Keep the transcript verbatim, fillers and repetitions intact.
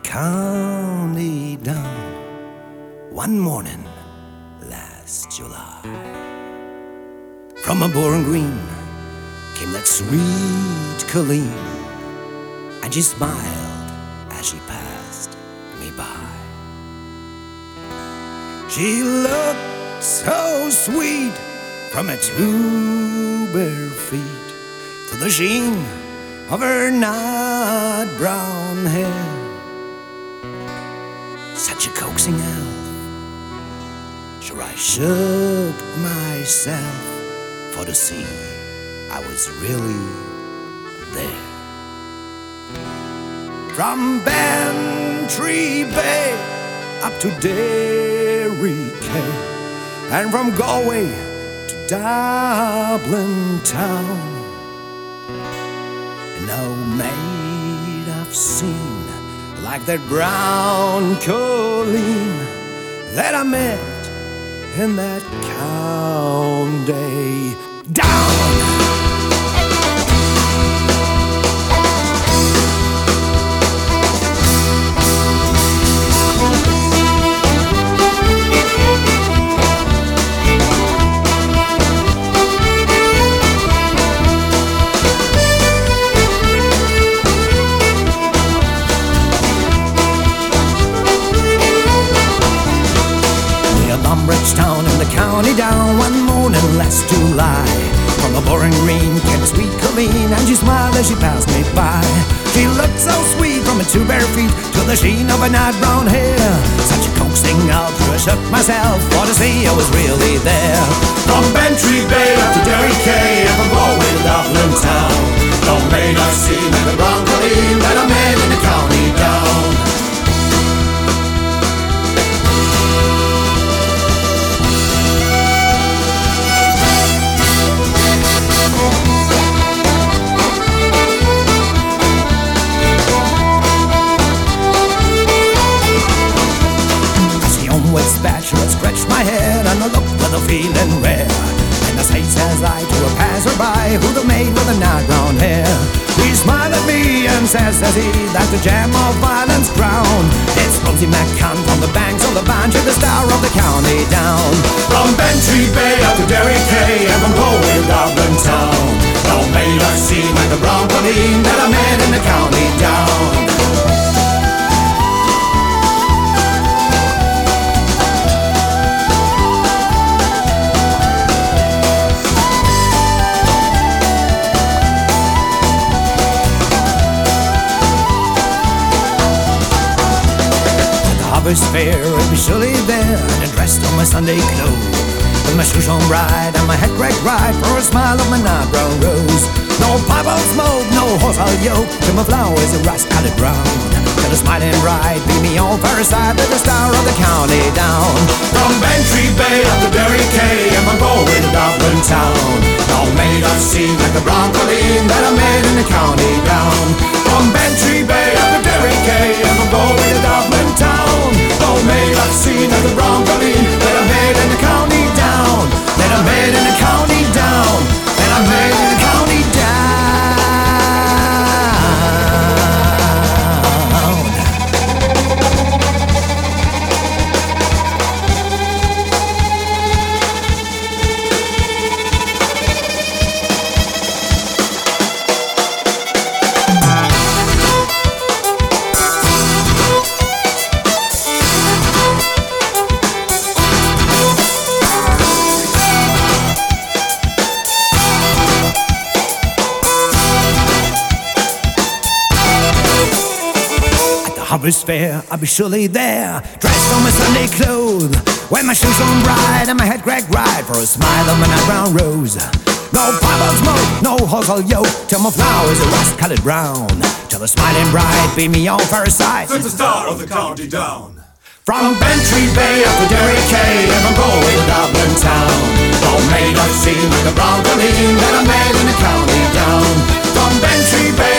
county down one morning last July. From a Bowling Green came that sweet Colleen, and she smiled as she passed me by. She looked so sweet from her two bare feet to the sheen of her nut brown hair. Such a coaxing elf, sure I shook myself for to see I was really there. From Bantry Bay up to Derry Quay, and from Galway to Dublin town, and no maid I've seen like that brown Colleen that I met in that county down. Town in the county down one morning last July. From the Bowling Green came a sweet Colleen, and she smiled as she passed me by. She looked so sweet from her two bare feet to the sheen of her nut brown hair. Such a coaxing out, I shook myself for to see I was really there. From Bantry Bay up to Derry Quay, and from Galway to Dublin town, no maid I've seen like the brown Colleen that I met in the county down. With spatula scratched my head, and I looked with a feeling rare. And the sight says I to a passerby who the maid with the nut brown hair. He smiled at me and says, says he, that the gem of Ireland's crown. It's Rosie McCann from the banks of the Banshee, the star of the county down. From Bantry Bay up to Derry Quay, and from Galway to Dublin town, no maid I've seen like the brown Colleen that I met in the county down. Harvest fair, I'd be surely there, and dressed on my Sunday clothes, with my shoes on bright and my head cracked right for a smile of my nut brown rose. No pipe or smoke, no horse or yoke, till my flowers are rust-colored brown, till a smiling bride beat me on for a side with the star of the county down. From Bantry Bay up to Derry Quay, and from Galway to Dublin town, no maid I've seen like the brown Colleen that I met in the county down. From Bantry Bay up to Derry Quay, and from Galway to Dublin town, no maid I've seen like the brown Colleen that I met in the county down, that I met in the county down, that I met in the county down. Harvest fair, I'll be surely there, dressed on my Sunday clothes, with my shoes on bright and my head cracked right for a smile of my nut brown rose. No pipe or smoke, no horse or yoke, till my flowers are rust-colored brown, till the smiling bride beat me on for a sight. It's the star of the county down. From Bantry Bay up to Derry Quay, and from Galway to Dublin town, no maid I've seen like the brown Colleen that I met in the county down. From Bantry Bay